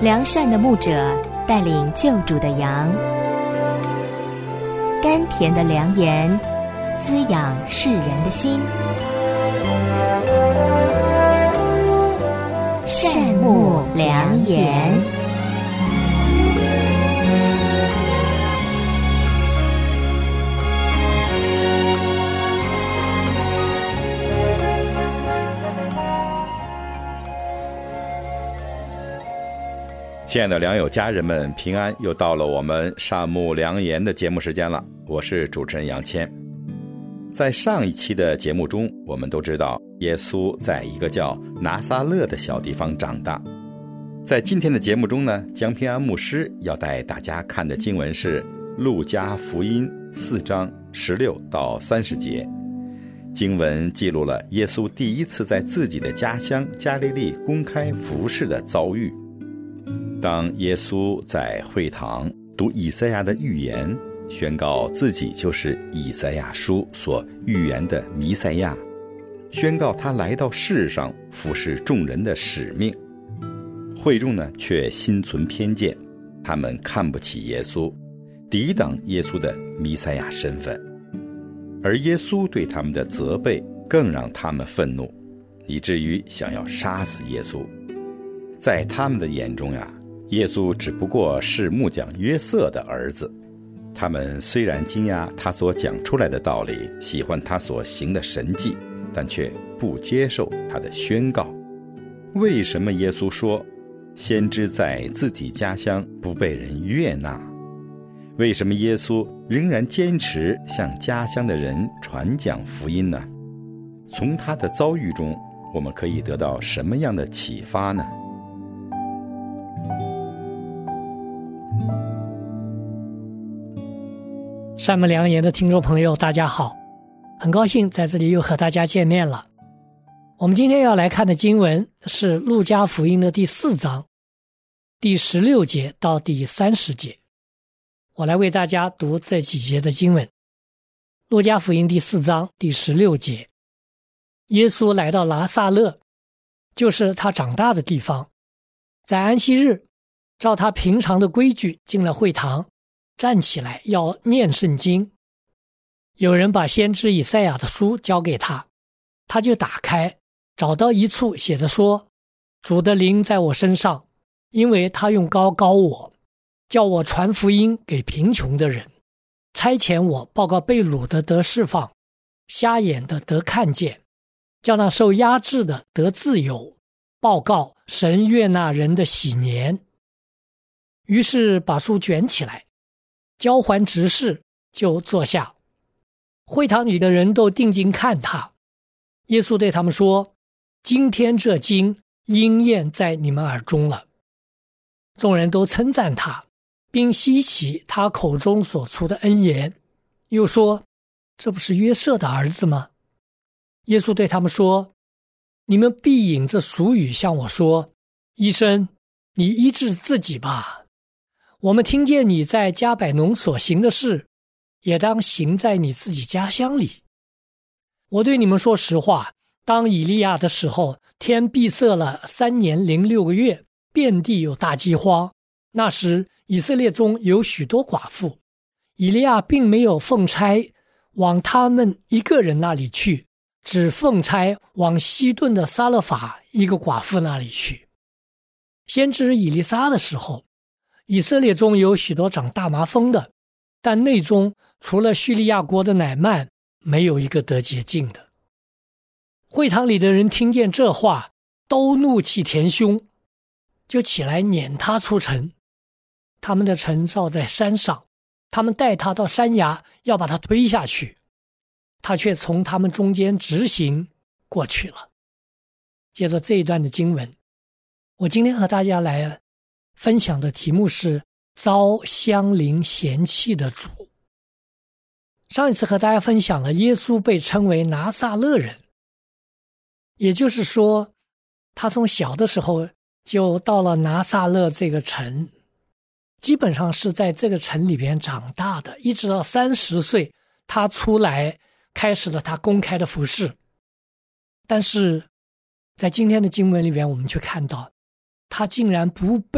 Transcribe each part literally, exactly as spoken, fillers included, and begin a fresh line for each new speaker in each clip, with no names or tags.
良善的牧者带领救主的羊，甘甜的良言滋养世人的心。善牧良言。
亲爱的良友家人们平安，又到了我们善牧良言的节目时间了，我是主持人杨谦。在上一期的节目中，我们都知道耶稣在一个叫拿撒勒的小地方长大。在今天的节目中呢，江平安牧师要带大家看的经文是路加福音四章十六到三十节。经文记录了耶稣第一次在自己的家乡加利利公开服事的遭遇。当耶稣在会堂读以赛亚的预言，宣告自己就是以赛亚书所预言的弥赛亚，宣告他来到世上服侍众人的使命，会众呢却心存偏见，他们看不起耶稣，抵挡耶稣的弥赛亚身份，而耶稣对他们的责备更让他们愤怒，以至于想要杀死耶稣。在他们的眼中呀，耶稣只不过是木匠约瑟的儿子。他们虽然惊讶他所讲出来的道理，喜欢他所行的神迹，但却不接受他的宣告。为什么耶稣说先知在自己家乡不被人悦纳？为什么耶稣仍然坚持向家乡的人传讲福音呢？从他的遭遇中，我们可以得到什么样的启发呢？
善牧良言的听众朋友大家好，很高兴在这里又和大家见面了。我们今天要来看的经文是路加福音的第四章第十六节到第三十节。我来为大家读这几节的经文。路加福音第四章第十六节，耶稣来到拿撒勒，就是他长大的地方，在安息日照他平常的规矩进了会堂，站起来要念圣经。有人把先知以赛亚的书交给他，他就打开，找到一处写着说，主的灵在我身上，因为他用膏膏我，叫我传福音给贫穷的人，差遣我报告被掳的得释放，瞎眼的得看见，叫那受压制的得自由，报告神悦纳人的喜年。于是把书卷起来，交还执事，就坐下。会堂里的人都定睛看他。耶稣对他们说，今天这经应验在你们耳中了。众人都称赞他，并稀奇他口中所出的恩言，又说，这不是约瑟的儿子吗？耶稣对他们说，你们必引着俗语向我说，医生，你医治自己吧。我们听见你在加百农所行的事，也当行在你自己家乡里。我对你们说实话，当以利亚的时候，天闭塞了三年零六个月，遍地有大饥荒。那时以色列中有许多寡妇，以利亚并没有奉差往他们一个人那里去，只奉差往西顿的撒勒法一个寡妇那里去。先知以利沙的时候，以色列中有许多长大麻风的，但内中除了叙利亚国的乃曼，没有一个得洁净的。会堂里的人听见这话，都怒气填胸，就起来撵他出城。他们的城罩在山上，他们带他到山崖，要把他推下去，他却从他们中间直行过去了。接着这一段的经文，我今天和大家来分享的题目是遭乡邻嫌弃的主。上一次和大家分享了耶稣被称为拿撒勒人，也就是说他从小的时候就到了拿撒勒这个城，基本上是在这个城里边长大的，一直到三十岁他出来开始了他公开的服事。但是在今天的经文里边，我们却看到他竟然不被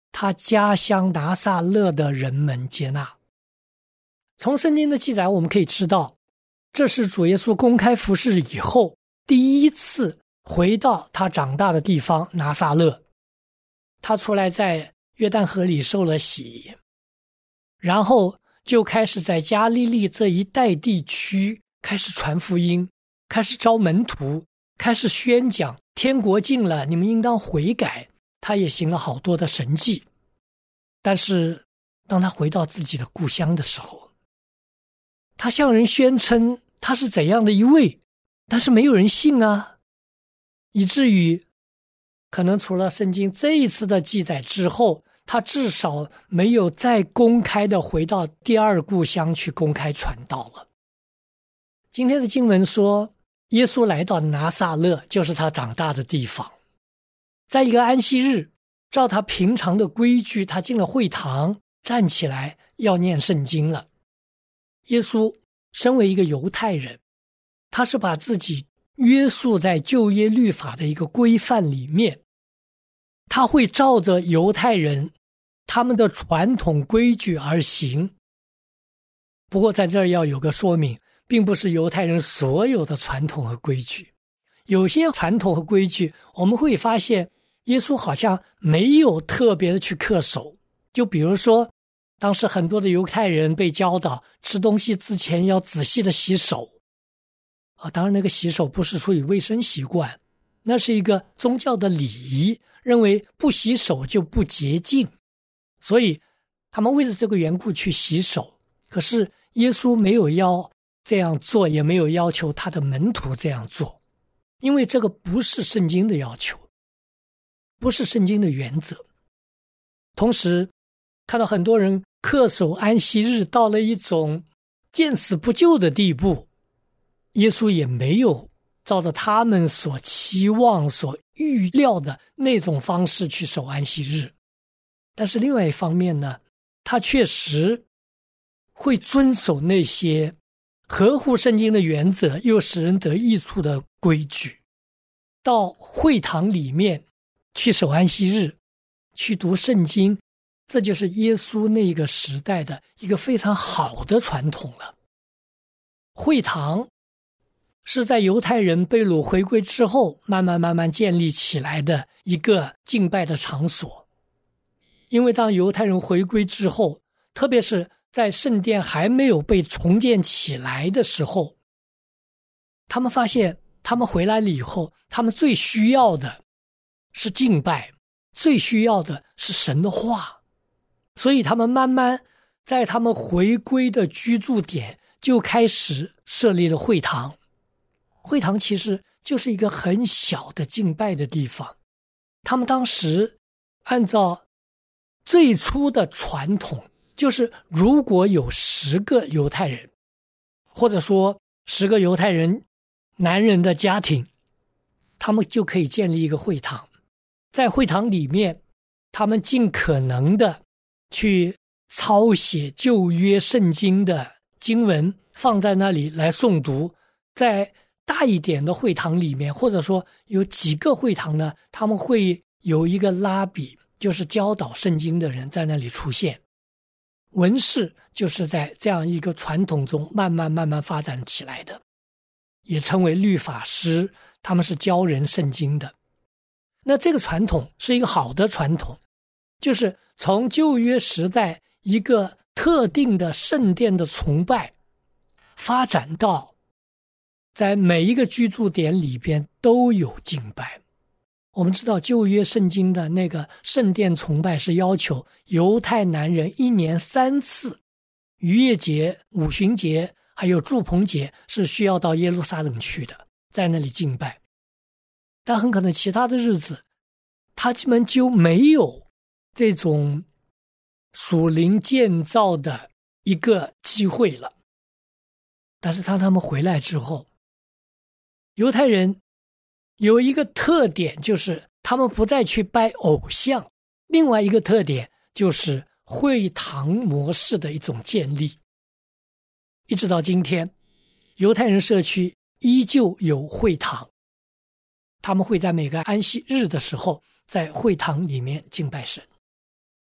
他家乡拿撒勒的人们接纳。从圣经的记载我们可以知道，这是主耶稣公开服事以后第一次回到他长大的地方拿撒勒。他出来在约旦河里受了洗，然后就开始在加利利这一带地区开始传福音，开始招门徒，开始宣讲天国近了，你们应当悔改。他也行了好多的神迹。但是当他回到自己的故乡的时候，他向人宣称他是怎样的一位，但是没有人信啊，以至于可能除了圣经这一次的记载之后，他至少没有再公开的回到第二故乡去公开传道了。今天的经文说，耶稣来到拿撒勒，就是他长大的地方。在一个安息日，照他平常的规矩，他进了会堂，站起来要念圣经了。耶稣身为一个犹太人，他是把自己约束在旧约律法的一个规范里面，他会照着犹太人他们的传统规矩而行。不过在这儿要有个说明，并不是犹太人所有的传统和规矩，有些传统和规矩我们会发现耶稣好像没有特别的去恪守。就比如说当时很多的犹太人被教导吃东西之前要仔细的洗手啊，当然那个洗手不是出于卫生习惯，那是一个宗教的礼仪，认为不洗手就不洁净，所以他们为了这个缘故去洗手。可是耶稣没有要这样做，也没有要求他的门徒这样做，因为这个不是圣经的要求，不是圣经的原则。同时看到很多人恪守安息日到了一种见死不救的地步，耶稣也没有照着他们所期望所预料的那种方式去守安息日。但是另外一方面呢，他确实会遵守那些合乎圣经的原则又使人得益处的规矩，到会堂里面去守安息日，去读圣经，这就是耶稣那个时代的一个非常好的传统了。会堂是在犹太人被掳回归之后慢慢慢慢建立起来的一个敬拜的场所。因为当犹太人回归之后，特别是在圣殿还没有被重建起来的时候，他们发现他们回来了以后，他们最需要的是敬拜，最需要的是神的话。所以他们慢慢在他们回归的居住点就开始设立了会堂。会堂其实就是一个很小的敬拜的地方。他们当时按照最初的传统，就是如果有十个犹太人，或者说十个犹太人男人的家庭，他们就可以建立一个会堂。在会堂里面，他们尽可能的去抄写旧约圣经的经文，放在那里来诵读。在大一点的会堂里面，或者说有几个会堂呢，他们会有一个拉比，就是教导圣经的人在那里出现。文士就是在这样一个传统中慢慢慢慢发展起来的，也称为律法师，他们是教人圣经的。那这个传统是一个好的传统，就是从旧约时代一个特定的圣殿的崇拜发展到在每一个居住点里边都有敬拜。我们知道旧约圣经的那个圣殿崇拜是要求犹太男人一年三次，逾越节、五旬节还有住棚节是需要到耶路撒冷去的，在那里敬拜。但很可能其他的日子他们就没有这种属灵建造的一个机会了。但是当他们回来之后，犹太人有一个特点，就是他们不再去拜偶像。另外一个特点就是会堂模式的一种建立。一直到今天，犹太人社区依旧有会堂，他们会在每个安息日的时候在会堂里面敬拜神。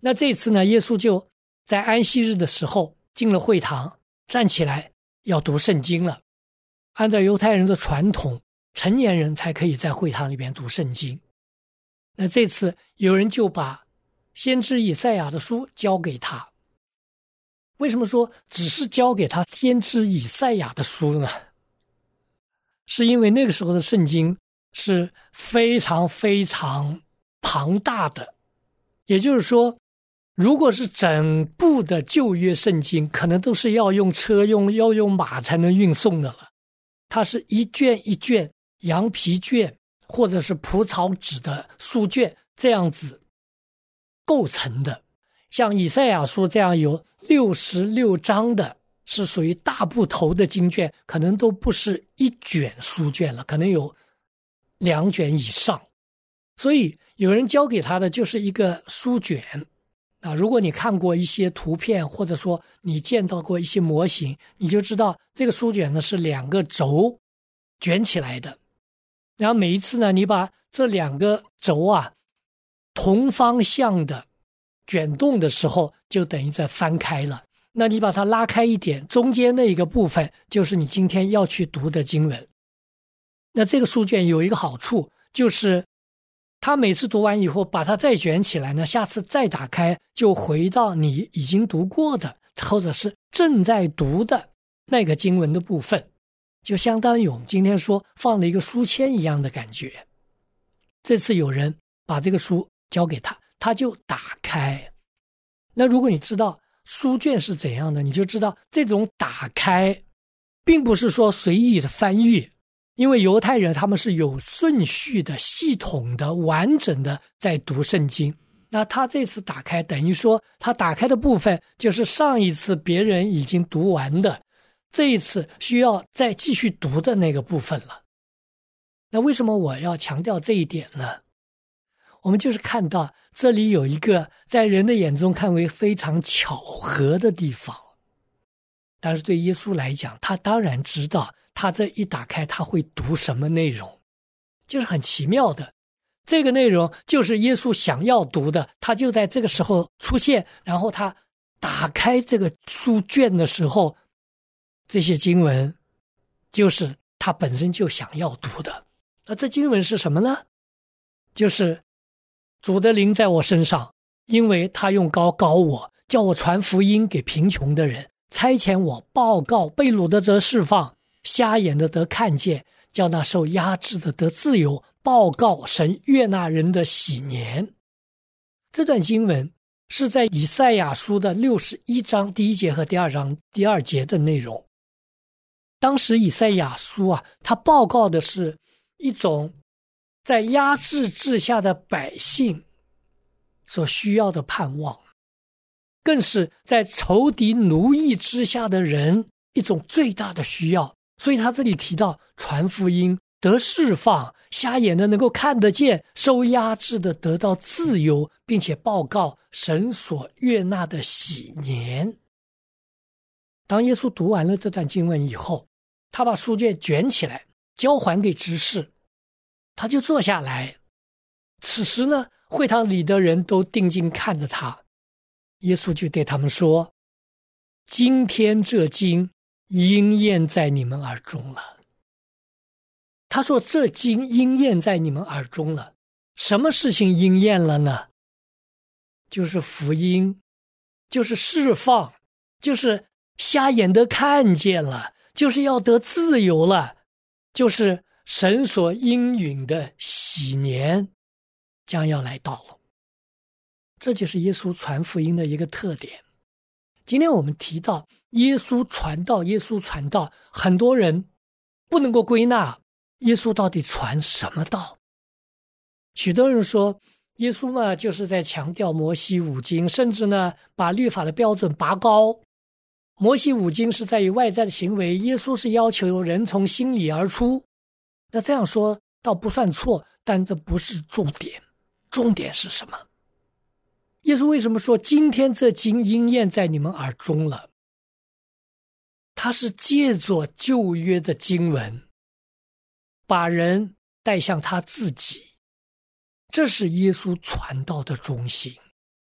那这次呢，耶稣就在安息日的时候进了会堂，站起来要读圣经了。按照犹太人的传统，成年人才可以在会堂里边读圣经。那这次有人就把先知以赛亚的书交给他。为什么说只是交给他先知以赛亚的书呢？是因为那个时候的圣经是非常非常庞大的，也就是说，如果是整部的旧约圣经，可能都是要用车用要用马才能运送的了。它是一卷一卷羊皮卷或者是蒲草纸的书卷这样子构成的。像以赛亚书这样有六十六章的，是属于大部头的经卷，可能都不是一卷书卷了，可能有两卷以上。所以有人交给他的就是一个书卷啊。如果你看过一些图片，或者说你见到过一些模型，你就知道这个书卷呢是两个轴卷起来的。然后每一次呢，你把这两个轴啊同方向的卷动的时候，就等于在翻开了。那你把它拉开一点，中间那一个部分就是你今天要去读的经文。那这个书卷有一个好处，就是他每次读完以后把它再卷起来呢，下次再打开就回到你已经读过的或者是正在读的那个经文的部分，就相当于我们今天说放了一个书签一样的感觉。这次有人把这个书交给他，他就打开。那如果你知道书卷是怎样的，你就知道这种打开并不是说随意的翻阅，因为犹太人他们是有顺序的、系统的、完整的在读圣经。那他这次打开，等于说他打开的部分就是上一次别人已经读完了，这一次需要再继续读的那个部分了。那为什么我要强调这一点呢？我们就是看到这里有一个在人的眼中看为非常巧合的地方，但是对耶稣来讲，他当然知道他这一打开他会读什么内容，就是很奇妙的。这个内容就是耶稣想要读的，他就在这个时候出现，然后他打开这个书卷的时候，这些经文就是他本身就想要读的。那这经文是什么呢？就是主的灵在我身上，因为他用膏膏我，叫我传福音给贫穷的人，差遣我报告被掳的得释放，瞎眼的得看见，叫那受压制的得自由，报告神悦纳人的喜年。这段经文是在以赛亚书的六十一章第一节和第二章第二节的内容。当时以赛亚书啊，他报告的是一种在压制之下的百姓所需要的盼望，更是在仇敌奴役之下的人一种最大的需要。所以他这里提到传福音得释放，瞎眼的能够看得见，受压制的得到自由，并且报告神所悦纳的喜年。当耶稣读完了这段经文以后，他把书卷卷起来交还给执事，他就坐下来。此时呢，会堂里的人都定睛看着他。耶稣就对他们说，今天这经应验在你们耳中了。他说这经应验在你们耳中了。什么事情应验了呢？就是福音，就是释放，就是瞎眼的看见了，就是要得自由了，就是神所应允的喜年将要来到了。这就是耶稣传福音的一个特点。今天我们提到耶稣传道，耶稣传道，很多人不能够归纳耶稣到底传什么道。许多人说耶稣嘛，就是在强调摩西五经，甚至呢把律法的标准拔高。摩西五经是在于外在的行为，耶稣是要求人从心里而出。那这样说倒不算错，但这不是重点。重点是什么？耶稣为什么说今天这经应验在你们耳中了？他是借着旧约的经文把人带向他自己，这是耶稣传道的中心。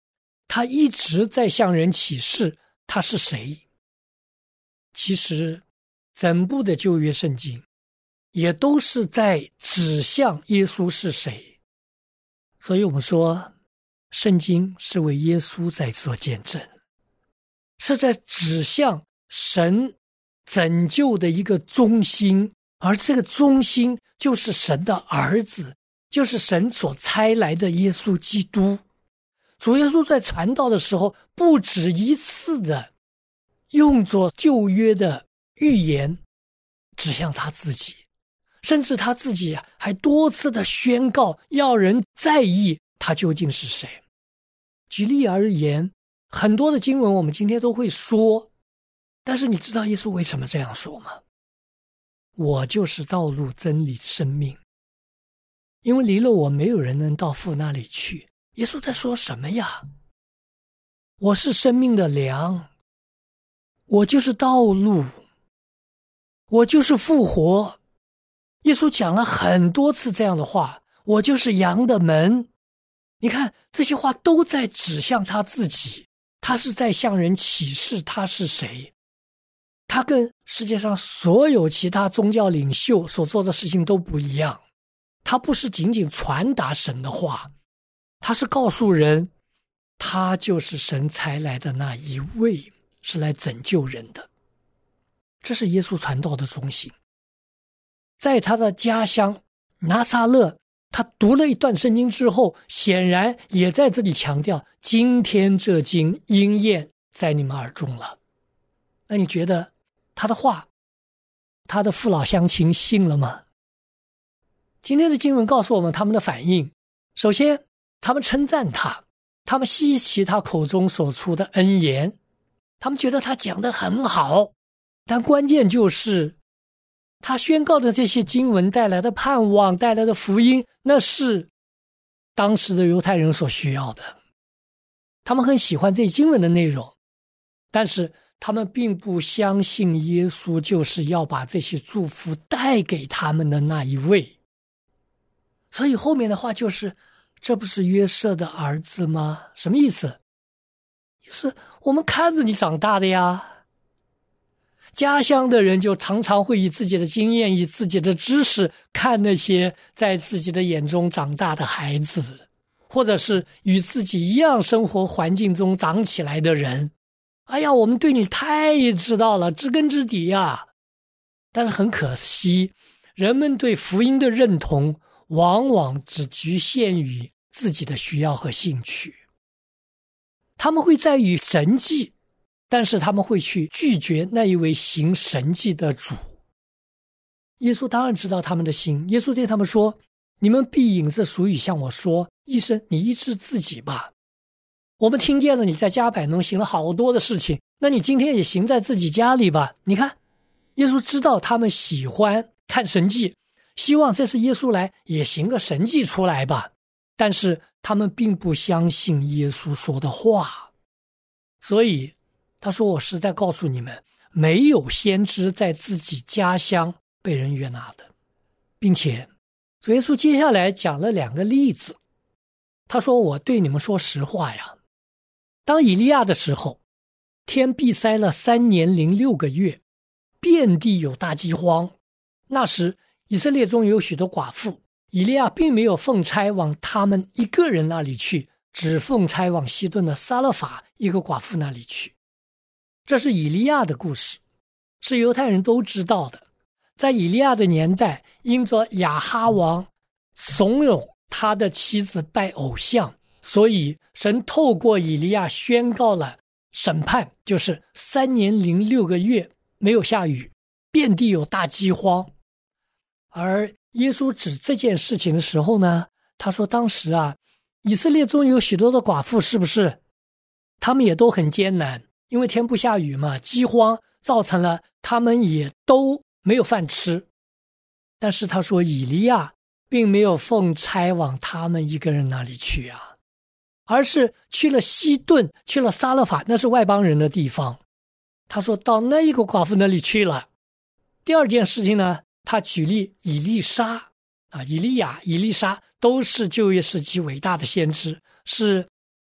他一直在向人启示他是谁。其实整部的旧约圣经也都是在指向耶稣是谁。所以我们说圣经是为耶稣在做见证，是在指向神拯救的一个中心，而这个中心就是神的儿子，就是神所差来的耶稣基督。主耶稣在传道的时候不止一次的用作旧约的预言指向他自己，甚至他自己还多次的宣告要人在意他究竟是谁。举例而言，很多的经文我们今天都会说，但是你知道耶稣为什么这样说吗？我就是道路真理生命，因为离了我没有人能到父那里去。耶稣在说什么呀？我是生命的粮，我就是道路，我就是复活。耶稣讲了很多次这样的话，我就是羊的门。你看这些话都在指向他自己，他是在向人启示他是谁。他跟世界上所有其他宗教领袖所做的事情都不一样，他不是仅仅传达神的话，他是告诉人他就是神才来的那一位，是来拯救人的。这是耶稣传道的中心。在他的家乡拿撒勒，他读了一段圣经之后，显然也在这里强调今天这经应验在你们耳中了。那你觉得他的话他的父老乡亲信了吗？今天的经文告诉我们他们的反应。首先他们称赞他，他们稀奇他口中所出的恩言，他们觉得他讲得很好。但关键就是他宣告的这些经文带来的盼望，带来的福音，那是当时的犹太人所需要的。他们很喜欢这经文的内容，但是他们并不相信耶稣就是要把这些祝福带给他们的那一位。所以后面的话就是，这不是约瑟的儿子吗？什么意思？意思我们看着你长大的呀。家乡的人就常常会以自己的经验，以自己的知识看那些在自己的眼中长大的孩子，或者是与自己一样生活环境中长起来的人。哎呀，我们对你太知道了，知根知底呀。但是很可惜，人们对福音的认同往往只局限于自己的需要和兴趣。他们会在于神迹，但是他们会去拒绝那一位行神迹的主。耶稣当然知道他们的心，耶稣对他们说，你们必引着俗语向我说，医生，你医治自己吧。我们听见了你在加百农行了好多的事情，那你今天也行在自己家里吧。你看，耶稣知道他们喜欢看神迹，希望这次耶稣来也行个神迹出来吧。但是他们并不相信耶稣说的话，所以他说，我实在告诉你们，没有先知在自己家乡被人悦纳的。并且主耶稣接下来讲了两个例子。他说，我对你们说实话呀，当以利亚的时候，天闭塞了三年零六个月，遍地有大饥荒。那时以色列中有许多寡妇，以利亚并没有奉差往他们一个人那里去，只奉差往西顿的撒勒法一个寡妇那里去。这是以利亚的故事，是犹太人都知道的。在以利亚的年代，因着亚哈王怂恿他的妻子拜偶像，所以神透过以利亚宣告了审判，就是三年零六个月没有下雨，遍地有大饥荒。而耶稣指这件事情的时候呢，他说当时啊，以色列中有许多的寡妇，是不是他们也都很艰难，因为天不下雨嘛，饥荒造成了他们也都没有饭吃。但是他说以利亚并没有奉差往他们一个人那里去啊，而是去了西顿，去了撒勒法，那是外邦人的地方。他说到那一个寡妇那里去了。第二件事情呢，他举例以利沙啊，以利亚、以利沙都是旧约时期伟大的先知，是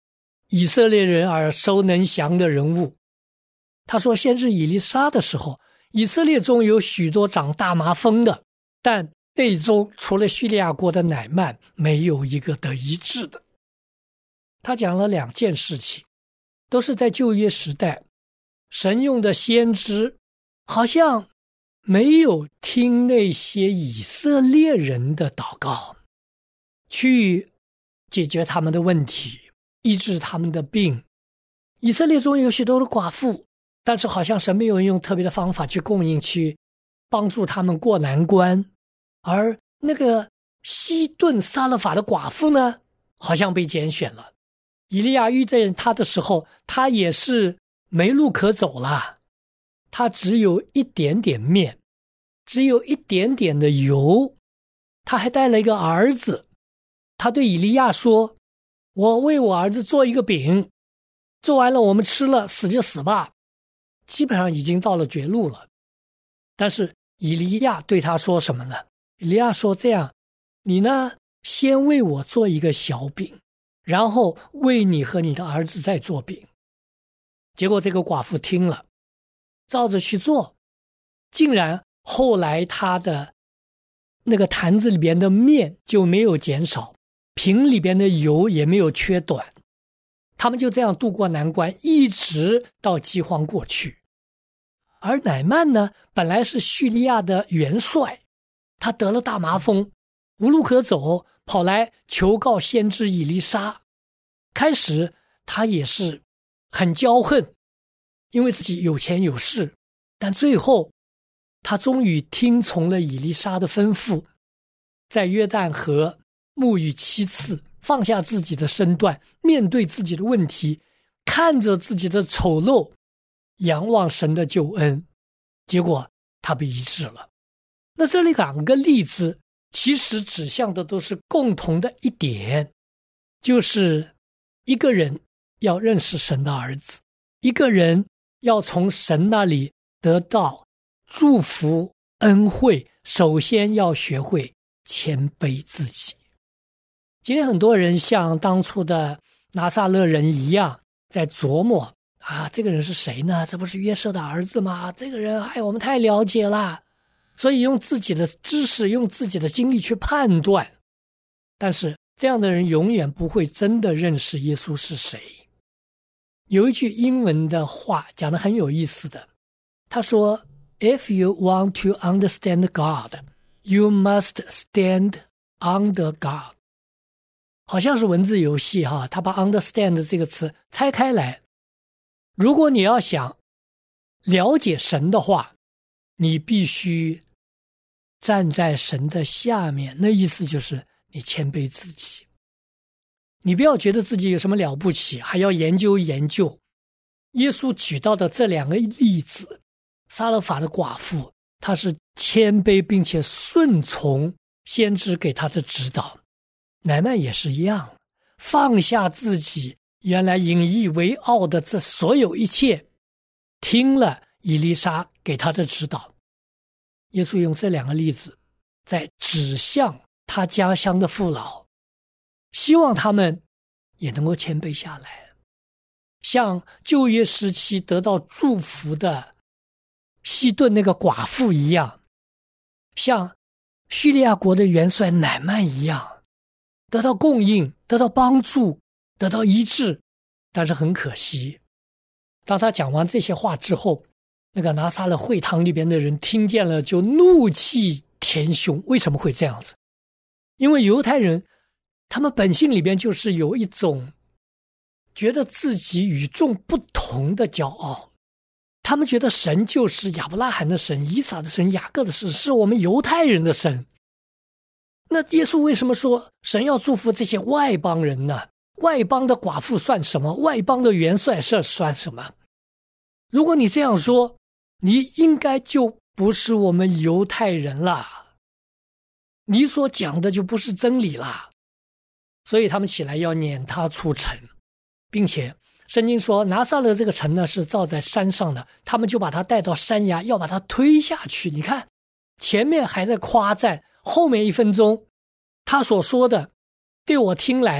以色列人耳熟能详的人物。他说，先知以利沙的时候，以色列中有许多长大麻风的，但内中除了叙利亚国的乃縵，没有一个得医治的。他讲了两件事情，都是在旧约时代，神用的先知好像没有听那些以色列人的祷告，去解决他们的问题，医治他们的病。以色列中有许多的寡妇，但是好像神没有用特别的方法去供应，去帮助他们过难关。而那个西顿撒勒法的寡妇呢，好像被拣选了。以利亚遇见他的时候，他也是没路可走了，他只有一点点面，只有一点点的油，他还带了一个儿子。他对以利亚说，我为我儿子做一个饼，做完了我们吃了，死就死吧。基本上已经到了绝路了。但是以利亚对他说什么呢？以利亚说，这样，你呢，先为我做一个小饼，然后为你和你的儿子再做饼。结果这个寡妇听了，照着去做，竟然后来他的那个坛子里边的面就没有减少，瓶里边的油也没有缺短，他们就这样渡过难关，一直到饥荒过去。而乃縵呢，本来是叙利亚的元帅，他得了大麻风，无路可走，跑来求告先知以利沙。开始他也是很骄横，因为自己有钱有势，但最后他终于听从了以利沙的吩咐，在约旦河沐浴七次，放下自己的身段，面对自己的问题，看着自己的丑陋，仰望神的救恩，结果他被医治了。那这里两个例子其实指向的都是共同的一点，就是一个人要认识神的儿子，一个人要从神那里得到祝福恩惠，首先要学会谦卑自己。今天很多人像当初的拿撒勒人一样，在琢磨啊，这个人是谁呢？这不是约瑟的儿子吗？这个人哎，我们太了解了，所以用自己的知识，用自己的经历去判断。但是这样的人永远不会真的认识耶稣是谁。有一句英文的话讲得很有意思的，他说 If you want to understand God, you must stand under God。 好像是文字游戏哈，他把 understand 这个词拆开来。如果你要想了解神的话，你必须站在神的下面，那意思就是你谦卑自己，你不要觉得自己有什么了不起，还要研究研究。耶稣举到的这两个例子，撒勒法的寡妇，她是谦卑并且顺从先知给她的指导，乃縵也是一样，放下自己原来引以为傲的这所有一切，听了以利沙给他的指导。耶稣用这两个例子在指向他家乡的父老，希望他们也能够谦卑下来，像旧约时期得到祝福的西顿那个寡妇一样，像叙利亚国的元帅乃縵一样，得到供应，得到帮助，得到医治。但是很可惜，当他讲完这些话之后，那个拿撒勒会堂里边的人听见了就怒气填胸。为什么会这样子？因为犹太人他们本性里边就是有一种觉得自己与众不同的骄傲，他们觉得神就是亚伯拉罕的神，以撒的神，雅各的神，是我们犹太人的神。那耶稣为什么说神要祝福这些外邦人呢？外邦的寡妇算什么？外邦的元帅是算什么？如果你这样说，你应该就不是我们犹太人啦，你所讲的就不是真理啦。所以他们起来要撵他出城，并且圣经说拿撒勒这个城呢是造在山上的，他们就把他带到山崖，要把他推下去。你看前面还在夸赞，后面一分钟他所说的对我听来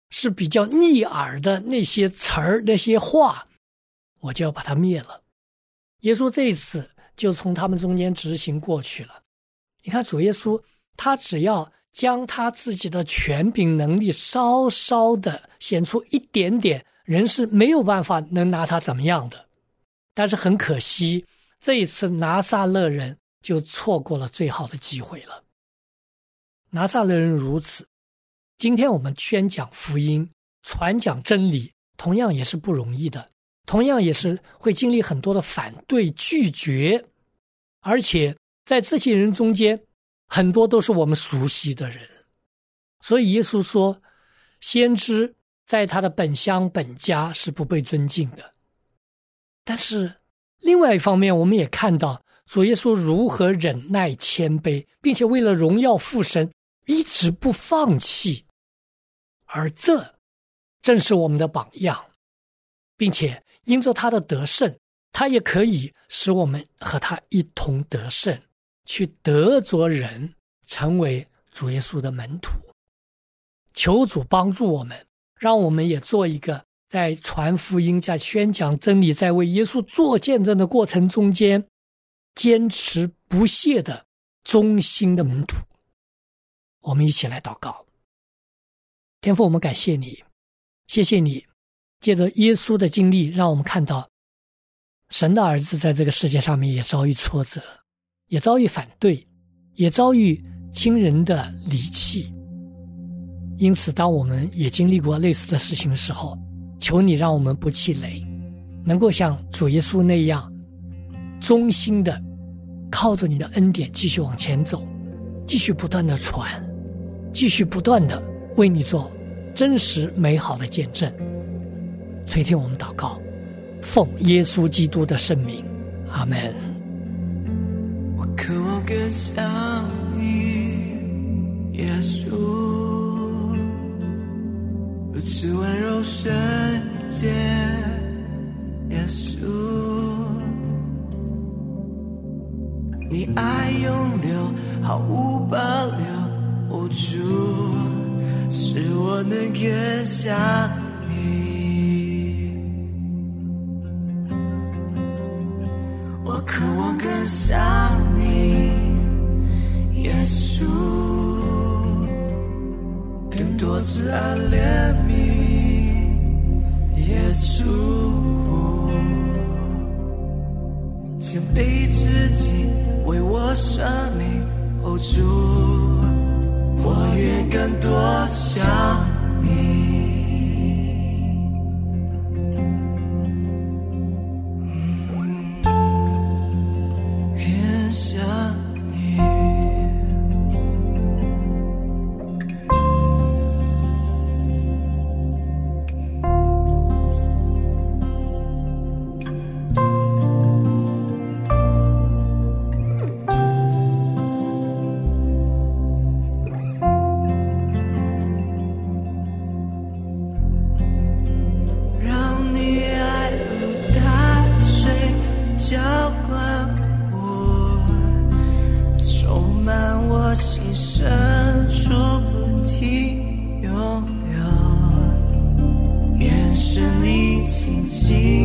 是比较逆耳的那些词儿、那些话，我就要把它灭了。耶稣这一次就从他们中间执行过去了。你看主耶稣，他只要将他自己的权柄能力稍稍的显出一点点，人是没有办法能拿他怎么样的。但是很可惜，这一次拿撒勒人就错过了最好的机会了。拿撒勒人如此，今天我们宣讲福音、传讲真理，同样也是不容易的，同样也是会经历很多的反对、拒绝，而且在这些人中间，很多都是我们熟悉的人。所以耶稣说，先知在他的本乡本家是不被尊敬的。但是另外一方面，我们也看到主耶稣如何忍耐谦卑，并且为了荣耀父神一直不放弃，而这正是我们的榜样，并且因着他的得胜，他也可以使我们和他一同得胜，去得着人，成为主耶稣的门徒。求主帮助我们，让我们也做一个在传福音、在宣讲真理、在为耶稣做见证的过程中间坚持不懈的忠心的门徒。我们一起来祷告。天父，我们感谢你，谢谢你借着耶稣的经历，让我们看到神的儿子在这个世界上面也遭遇挫折，也遭遇反对，也遭遇亲人的离弃。因此当我们也经历过类似的事情的时候，求你让我们不气馁，能够像主耶稣那样忠心的靠着你的恩典继续往前走，继续不断的传，继续不断的为你做真实美好的见证。垂听我们祷告，奉耶稣基督的圣名，阿们。
我渴望更像你，耶稣，如此温柔圣洁，耶稣，你爱永留，毫无保留，哦主，使我能更像你。我渴望更像你，耶稣，更多慈爱怜悯，耶稣，谦卑自己为我生命，哦主，我愿更多像你。心